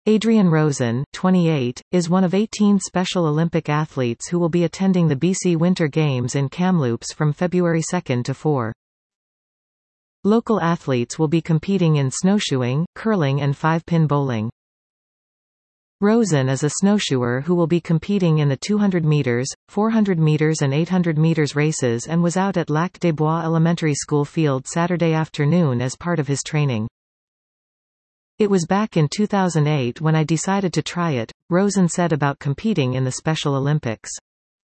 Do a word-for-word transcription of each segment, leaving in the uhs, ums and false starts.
Adrian Rosen, twenty-eight, is one of eighteen Special Olympic athletes who will be attending the B C Winter Games in Kamloops from February second to fourth. Local athletes will be competing in snowshoeing, curling and five-pin bowling. Rosen is a snowshoer who will be competing in the two hundred meters, four hundred meters and eight hundred meters races and was out at Lac des Bois Elementary School field Saturday afternoon as part of his training. "It was back in two thousand eight when I decided to try it," Rosen said about competing in the Special Olympics.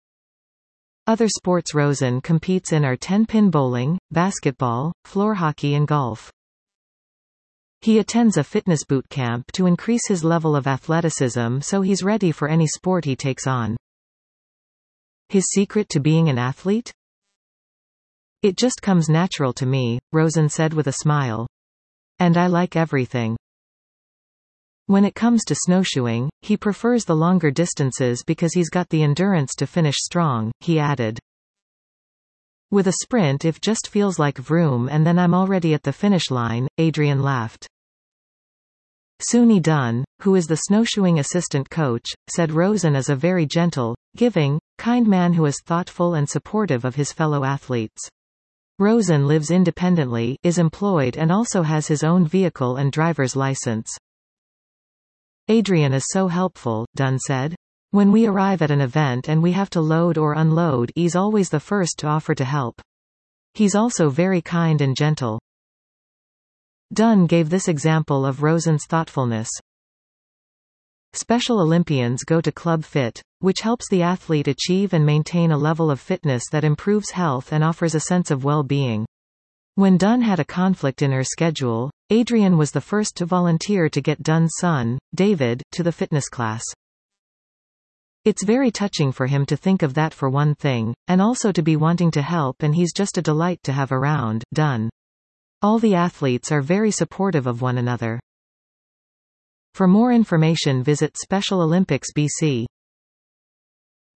Other sports Rosen competes in are ten-pin bowling, basketball, floor hockey and golf. He attends a fitness boot camp to increase his level of athleticism so he's ready for any sport he takes on. His secret to being an athlete? "It just comes natural to me," Rosen said with a smile. "And I like everything." When it comes to snowshoeing, he prefers the longer distances because he's got the endurance to finish strong, he added. "With a sprint it just feels like vroom and then I'm already at the finish line," Adrian laughed. Suni Dunn, who is the snowshoeing assistant coach, said Rosen is a very gentle, giving, kind man who is thoughtful and supportive of his fellow athletes. Rosen lives independently, is employed and also has his own vehicle and driver's license. "Adrian is so helpful," Dunn said. "When we arrive at an event and we have to load or unload, he's always the first to offer to help. He's also very kind and gentle." Dunn gave this example of Rosen's thoughtfulness. Special Olympians go to Club Fit, which helps the athlete achieve and maintain a level of fitness that improves health and offers a sense of well-being. When Dunn had a conflict in her schedule, Adrian was the first to volunteer to get Dunn's son, David, to the fitness class. "It's very touching for him to think of that for one thing, and also to be wanting to help, and he's just a delight to have around." Dunn. "All the athletes are very supportive of one another." For more information visit Special Olympics B C.